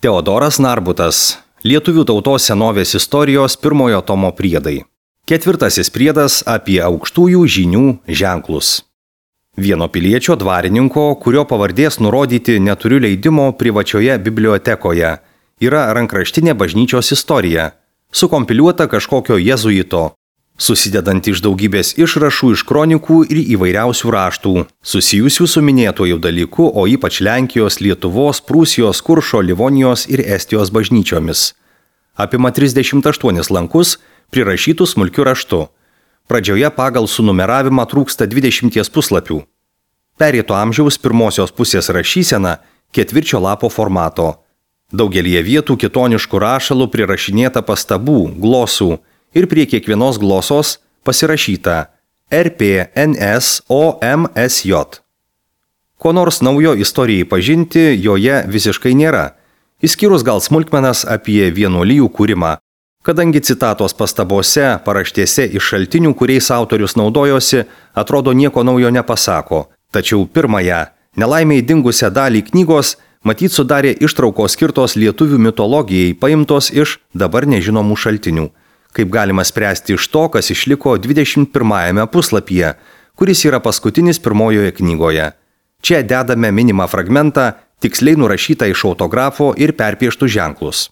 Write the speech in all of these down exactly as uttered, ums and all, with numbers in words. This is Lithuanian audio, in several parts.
Teodoras Narbutas. Lietuvių tautos senovės istorijos pirmojo tomo priedai. Ketvirtasis priedas apie aukštųjų žinių ženklus. Vieno piliečio dvarininko, kurio pavardės nurodyti neturiu leidimo privačioje bibliotekoje, yra rankraštinė bažnyčios istorija, sukompiliuota kažkokio jezuito, susidedanti iš daugybės išrašų iš kronikų ir įvairiausių raštų, susijusių su minėtojų dalyku, o ypač Lenkijos, Lietuvos, Prūsijos, Kuršo, Livonijos ir Estijos bažnyčiomis. Apima trisdešimt aštuonis lankus, prirašytų smulkiu raštu. Pradžioje pagal sunumeravimą trūksta dvidešimties puslapių. Pereito amžiaus pirmosios pusės rašysena ketvirčio lapo formato. Daugelyje vietų kitoniškų rašalų prirašinėta pastabų, glosų ir prie kiekvienos glosos pasirašyta R P N S O M S J. Ko nors naujo istorijai pažinti joje visiškai nėra, išskyrus gal smulkmenas apie vienuolijų kūrimą, kadangi citatos pastabose, paraštėse iš šaltinių, kuriais autorius naudojosi, atrodo nieko naujo nepasako. Tačiau pirmąją, nelaimiai dingusią dalį knygos, matyt sudarė ištraukos skirtos lietuvių mitologijai, paimtos iš dabar nežinomų šaltinių. Kaip galima spręsti iš to, kas išliko dvidešimt pirmajame puslapyje, kuris yra paskutinis pirmojoje knygoje. Čia dedame minimą fragmentą, tiksliai nurašytą iš autografo ir perpieštų ženklus.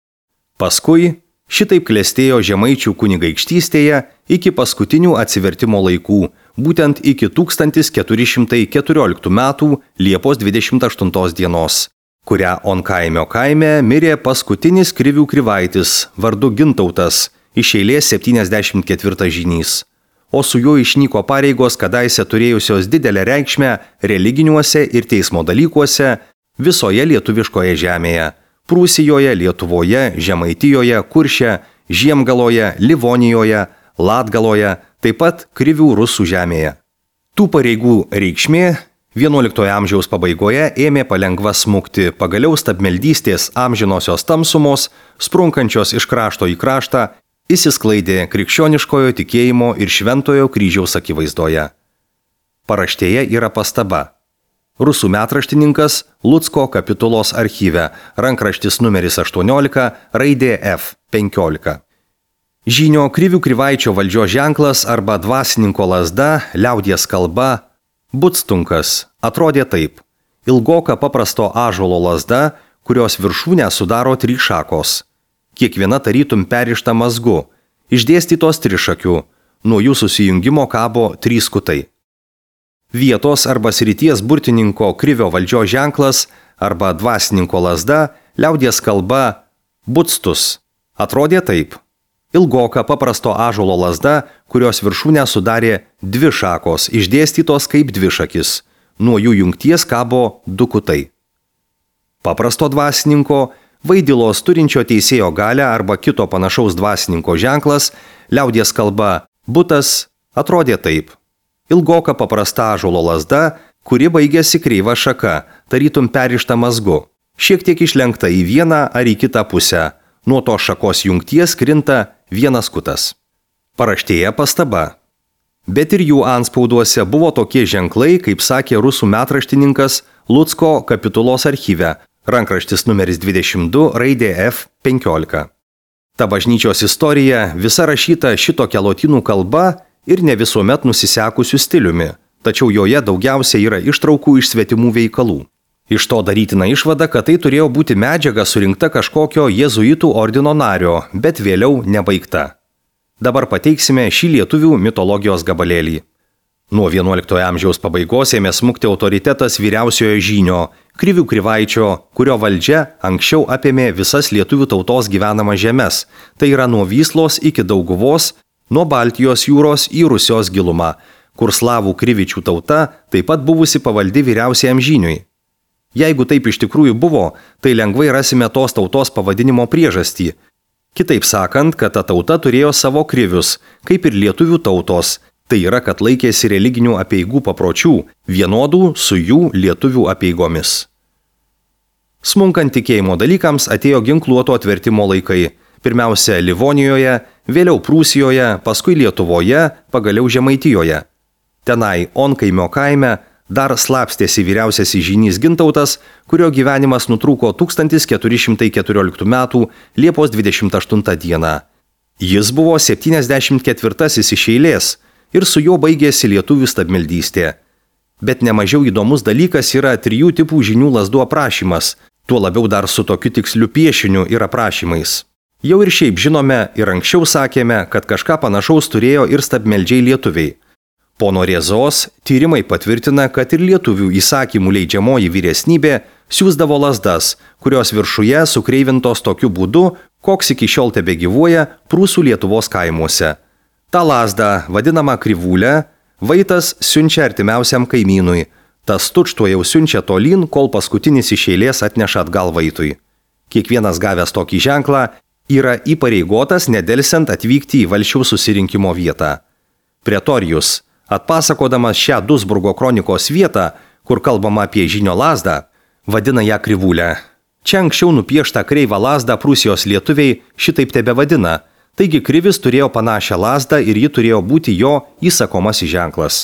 Paskui šitaip klestėjo Žemaičių kunigaikštystėje iki paskutinių atsivertimo laikų, būtent iki tūkstantis keturi šimtai keturioliktų metų Liepos dvidešimt aštuntos dienos, kurią Onkaimio kaime mirė paskutinis Krivių Krivaitis vardu Gintautas, iš eilės septyniasdešimt ketvirtas žynys, o su juo išnyko pareigos kadaise turėjusios didelę reikšmę religiniuose ir teismo dalykuose visoje lietuviškoje žemėje – Prūsijoje, Lietuvoje, Žemaitijoje, Kurše, Žiemgaloje, Livonijoje, Latgaloje, taip pat Krivių rusų žemėje. Tų pareigų reikšmė vienuoliktojo amžiaus pabaigoje ėmė palengva smukti, pagaliau stabmeldystės amžinosios tamsumos, sprunkančios iš krašto į kraštą, įsisklaidė krikščioniškojo tikėjimo ir šventojo kryžiaus akivaizdoje. Paraštėje yra pastaba. Rusų metraštininkas Lucko kapitulos archyve, rankraštis numeris aštuoniolika, raidė F penkiolika. Žynio Krivių Krivaičio valdžios ženklas arba dvasininko lazda, liaudies kalba, butstunkas, atrodė taip. Ilgoka paprasto ąžuolo lazda, kurios viršūnę sudaro trys šakos. Kiekviena tarytum perišta mazgu, išdėstytos trišakių, nuo jų susijungimo kabo trys kutai. Vietos arba srities burtininko Krivio valdžios ženklas arba dvasininko lazda, liaudies kalba, butstus, atrodė taip. Ilgoka paprasto ąžuolo lazda, kurios viršūnę sudarė dvi šakos, išdėstytos kaip dvišakis, nuo jų jungties kabo du kutai. Paprasto dvasininko, vaidilos turinčio teisėjo galią arba kito panašaus dvasininko ženklas, liaudies kalba, butas, atrodė taip. Ilgoka paprasta ąžuolo lazda, kuri baigėsi kreiva šaka, tarytum perišta mazgu, šiek tiek išlenkta į vieną ar į kitą pusę, nuo to šakos jungties krinta vienas kutas. Paraštėje pastaba. Bet ir jų antspauduose buvo tokie ženklai, kaip sakė rusų metraštininkas Lucko kapitulos archyve, rankraštis numeris dvidešimt du, raidė F penkiolika. Ta bažnyčios istorija visa rašyta šitokia lotynų kalba ir ne visuomet nusisekusiu stiliumi, tačiau joje daugiausia yra ištraukų iš svetimų veikalų. Iš to darytina išvada, kad tai turėjo būti medžiaga surinkta kažkokio jėzuitų ordino nario, bet vėliau nebaigta. Dabar pateiksime šį lietuvių mitologijos gabalėlį. Nuo vienuoliktojo amžiaus pabaigos ėmė smukti autoritetas vyriausiojo žynio, Krivių Krivaičio, kurio valdžia anksčiau apėmė visas lietuvių tautos gyvenamas žemes, tai yra nuo Vyslos iki Dauguvos, nuo Baltijos jūros į Rusios gilumą, kur slavų krivičių tauta taip pat buvusi pavaldi vyriausiajam žyniui. Jeigu taip iš tikrųjų buvo, tai lengvai rasime tos tautos pavadinimo priežastį. Kitaip sakant, kad ta tauta turėjo savo krivius, kaip ir lietuvių tautos, tai yra, kad laikėsi religinių apeigų papročių, vienodų su jų lietuvių apeigomis. Smunkant tikėjimo dalykams atėjo ginkluoto atvertimo laikai. Pirmiausia Livonijoje, vėliau Prūsijoje, paskui Lietuvoje, pagaliau Žemaitijoje. Tenai Onkaimio kaime dar slapstėsi vyriausiasis žynys Gintautas, kurio gyvenimas nutrūko tūkstantis keturi šimtai keturioliktų metų Liepos dvidešimt aštuntą dieną. Jis buvo septyniasdešimt ketvirtasis iš eilės ir su juo baigėsi lietuvių stabmeldystė. Bet nemažiau įdomus dalykas yra trijų tipų žynių lazdų aprašymas, tuo labiau dar su tokiu tiksliu piešiniu ir aprašymais. Jau ir šiaip žinome ir anksčiau sakėme, kad kažką panašaus turėjo ir stabmeldžiai lietuviai. Pono Rėzos tyrimai patvirtina, kad ir lietuvių įsakymų leidžiamoji vyresnybė siųsdavo lazdas, kurios viršuje sukreivintos tokiu būdu, koks iki šiol tebegyvuoja prūsų Lietuvos kaimuose. Ta lazda, vadinama krivūlė, vaitas siunčia artimiausiam kaimynui, tas tučtuojau siunčia tolyn, kol paskutinis iš eilės atneša atgal vaitui. Kiekvienas gavęs tokį ženklą yra įpareigotas nedelsiant atvykti į valsčiaus susirinkimo vietą. Pretorijus, atpasakodamas šią Duisburgo kronikos vietą, kur kalbama apie žynio lazdą, vadina ją krivūlę. Čia anksčiau nupieštą kreivą lazdą Prūsijos lietuviai šitaip tebevadina, taigi krivis turėjo panašią lazdą ir ji turėjo būti jo įsakomasis ženklas.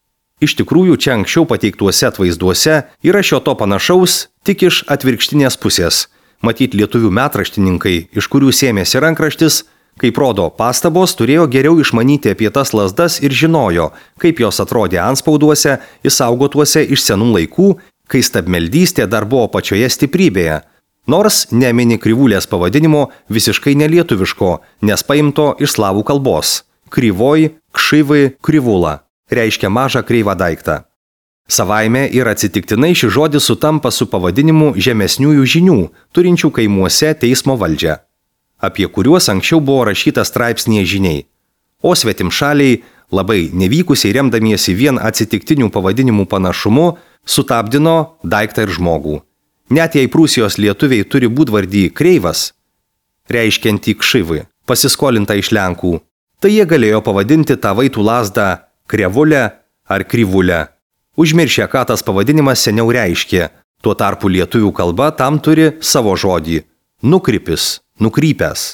Iš tikrųjų, čia anksčiau pateiktuose atvaizduose yra šio to panašaus tik iš atvirkštinės pusės. Matyt, lietuvių metraštininkai, iš kurių sėmėsi rankraštis, kaip rodo pastabos, turėjo geriau išmanyti apie tas lazdas ir žinojo, kaip jos atrodė antspauduose, išsaugotuose iš senų laikų, kai stabmeldystė dar buvo pačioje stiprybėje. Nors nemini krivūlės pavadinimo visiškai nelietuviško, nes paimto iš slavų kalbos. Krivoj, kšivai, krivūla reiškia mažą kreivą daiktą. Savaime ir atsitiktinai ši žodis sutampa su pavadinimu žemesniųjų žynių, turinčių kaimuose teismo valdžią, apie kuriuos anksčiau buvo rašyta straipsnėje žyniai. O svetimšaliai, labai nevykusiai remdamiesi vien atsitiktinių pavadinimų panašumu, sutapdino daiktą ir žmogų. Net jei Prūsijos lietuviai turi būdvardį kreivas, reiškiantį kšivį, pasiskolintą iš lenkų, tai jie galėjo pavadinti tą vaitų lazdą krevulę ar krivulę. Užmiršę, ką tas pavadinimas seniau reiškė, tuo tarpu lietuvių kalba tam turi savo žodį – nukrypis, nukrypęs.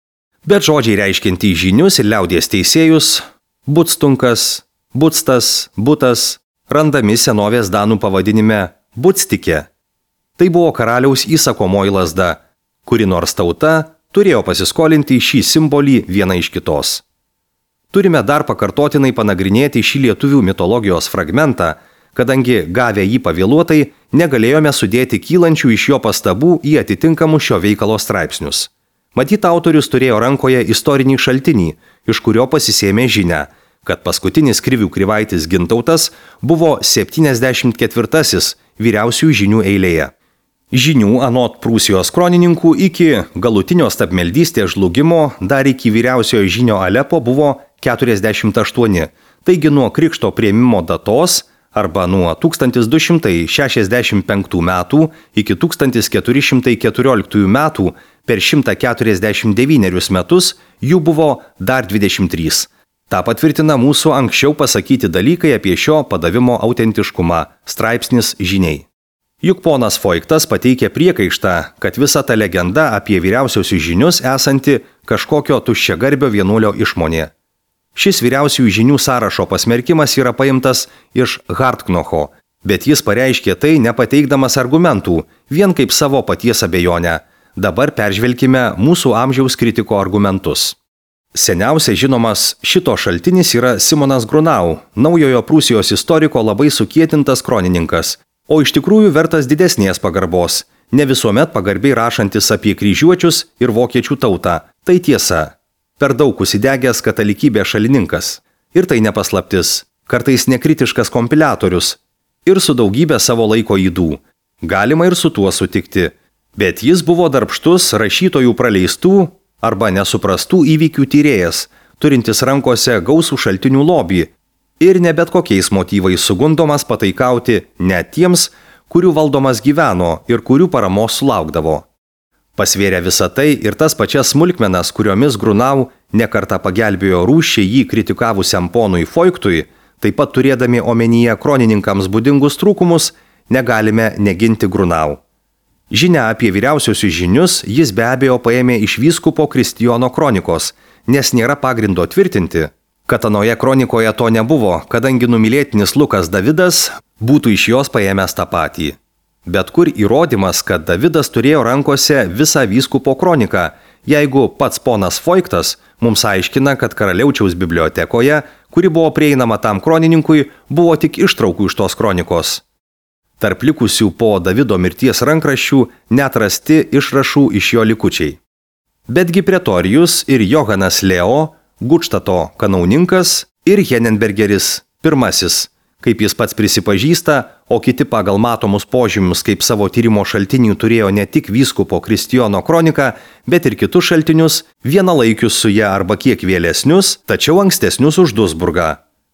Bet žodžiai reiškiantį žynius ir liaudies teisėjus – butstunkas, butstas, butas – randami senovės danų pavadinime butstikė. Tai buvo karaliaus įsakomoji lazda, kuri nors tauta turėjo pasiskolinti šį simbolį vieną iš kitos. Turime dar pakartotinai panagrinėti šį lietuvių mitologijos fragmentą, kadangi gavę jį pavėluotai, negalėjome sudėti kylančių iš jo pastabų į atitinkamus šio veikalo straipsnius. Matyt, autorius turėjo rankoje istorinį šaltinį, iš kurio pasisėmė žinią, kad paskutinis krivių krivaitis Gintautas buvo septyniasdešimt ketvirtasis vyriausiųjų žynių eilėje. Žynių anot Prūsijos kronininkų iki galutinio stabmeldystės žlugimo dar iki vyriausiojo žynio Alepo buvo keturiasdešimt aštuoni, taigi nuo krikšto priėmimo datos arba nuo tūkstantis du šimtai šešiasdešimt penktų metų iki tūkstantis keturi šimtai keturioliktųjų metų per šimtą keturiasdešimt devynerius metus jų buvo dar dvidešimt trys. Ta patvirtina mūsų anksčiau pasakyti dalykai apie šio padavimo autentiškumą, straipsnis žyniai. Juk ponas Foiktas pateikė priekaištą, kad visa ta legenda apie vyriausiosius žynius esanti kažkokio tuščiagarbio vienuolio išmonė. Šis vyriausiųjų žynių sąrašo pasmerkimas yra paimtas iš Hartknocho, bet jis pareiškė tai nepateikdamas argumentų, vien kaip savo paties abejonę. Dabar peržvelkime mūsų amžiaus kritiko argumentus. Seniausiai žinomas šito šaltinis yra Simonas Grunau, naujojo Prūsijos istoriko labai sukietintas kronininkas, o iš tikrųjų vertas didesnės pagarbos, ne visuomet pagarbiai rašantis apie kryžiuočius ir vokiečių tautą. Tai tiesa, per daug užsidegęs katalikybės šalininkas. Ir tai nepaslaptis, kartais nekritiškas kompiliatorius ir su daugybė savo laiko ydų. Galima ir su tuo sutikti, bet jis buvo darbštus rašytojų praleistų arba nesuprastų įvykių tyrėjas, turintis rankose gausų šaltinių lobį ir ne bet kokiais motyvais sugundomas pataikauti net tiems, kurių valdomas gyveno ir kurių paramos sulaukdavo. Pasvėrė visą tai ir tas pačias smulkmenas, kuriomis Grunau nekartą pagelbėjo rūsčiai jį kritikavusiam ponui Foiktui, taip pat turėdami omenyje kronininkams būdingus trūkumus, negalime neginti Grunau. Žinia apie vyriausiosius žynius jis be abejo paėmė iš vyskupo Kristijono kronikos, nes nėra pagrindo tvirtinti, Kad anoje kronikoje to nebuvo, kadangi numylėtinis Lukas Davidas būtų iš jos paėmęs tą patį. Bet kur įrodymas, kad Davidas turėjo rankose visą vyskupo kroniką, jeigu pats ponas Foiktas mums aiškina, kad karaliaučiaus bibliotekoje, kuri buvo prieinama tam kronininkui, buvo tik ištraukų iš tos kronikos. Tarp likusių po Davido mirties rankraščių net rasti išrašų iš jo likučiai. Betgi Pretorijus ir Johanas Leo, Gudštato kanauninkas ir Henenbergeris pirmasis, kaip jis pats prisipažįsta, o kiti pagal matomus požymius kaip savo tyrimo šaltinį turėjo ne tik vyskupo Kristijono kroniką, bet ir kitus šaltinius, vienalaikius su ją arba kiek vėlesnius, tačiau ankstesnius už Duisburgą.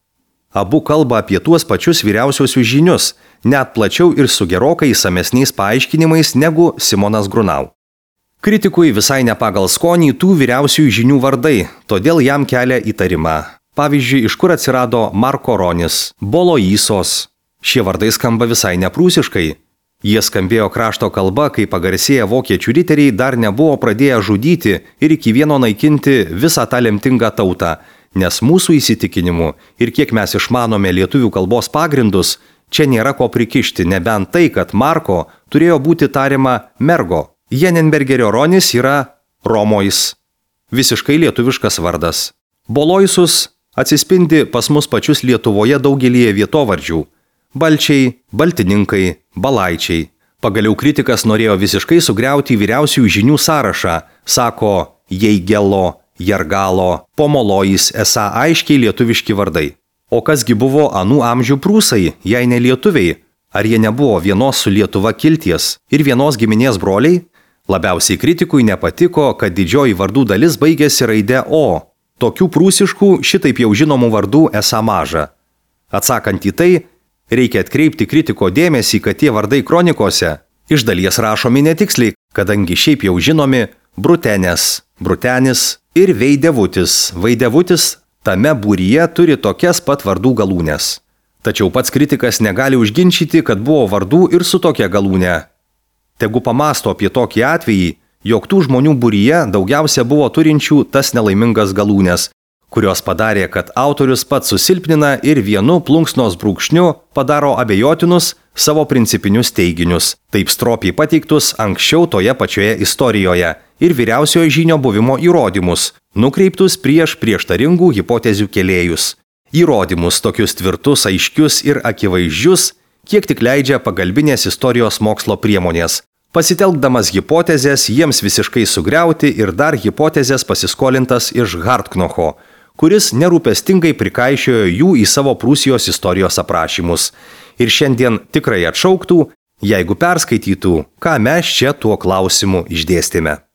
Abu kalba apie tuos pačius vyriausiosius žinius, net plačiau ir su gerokai įsamesniais paaiškinimais negu Simonas Grunau. Kritikui visai ne pagal skonį tų vyriausiųjų žinių vardai, todėl jam kelia įtarimą. Pavyzdžiui, iš kur atsirado Marko Ronis, Boloisos. Šie vardai skamba visai neprūsiškai. Jie skambėjo krašto kalba, kai pagarsėję vokiečių riteriai dar nebuvo pradėję žudyti ir iki vieno naikinti visą tą lemtingą tautą, nes mūsų įsitikinimu ir kiek mes išmanome lietuvių kalbos pagrindus, čia nėra ko prikišti, nebent tai, kad Marko turėjo būti tariama mergo. Henenbergerio Ronis yra Romois, visiškai lietuviškas vardas. Boloisus atsispindi pas mus pačius Lietuvoje daugelyje vietovardžių – Balčiai, Baltininkai, Balaičiai. Pagaliau kritikas norėjo visiškai sugriauti vyriausiųjų žinių sąrašą, sako Jeigelo, Jargalo, Pomolojis esą aiškiai lietuviški vardai. O kasgi buvo anų amžių prūsai, jei ne lietuviai? Ar jie nebuvo vienos su Lietuva kilties ir vienos giminės broliai? Labiausiai kritikui nepatiko, kad didžioji vardų dalis baigėsi raide O. Tokių prūsiškų šitaip jau žinomų vardų esą maža. Atsakant į tai, reikia atkreipti kritiko dėmesį, kad tie vardai kronikose iš dalies rašomi netiksliai, kadangi šiaip jau žinomi Brutenės, Brutenis ir Veidevutis. Veidevutis tame būryje turi tokias pat vardų galūnes. Tačiau pats kritikas negali užginčyti, kad buvo vardų ir su tokia galūne. Tegu pamasto apie tokį atvejį, jog tų žmonių būryje daugiausia buvo turinčių tas nelaimingas galūnes, kurios padarė, kad autorius pats susilpnina ir vienu plunksnos brūkšniu padaro abejotinus savo principinius teiginius, taip stropiai pateiktus anksčiau toje pačioje istorijoje ir vyriausiojo žynio buvimo įrodymus, nukreiptus prieš prieštaringų hipotezių kėlėjus. Įrodymus tokius tvirtus, aiškius ir akivaizdžius, kiek tik leidžia pagalbinės istorijos mokslo priemonės, pasitelkdamas hipotezės jiems visiškai sugriauti ir dar hipotezės pasiskolintas iš Hartknocho, kuris nerūpestingai prikaišiojo jų į savo Prūsijos istorijos aprašymus ir šiandien tikrai atšauktų, jeigu perskaitytų, ką mes čia tuo klausimu išdėstėme.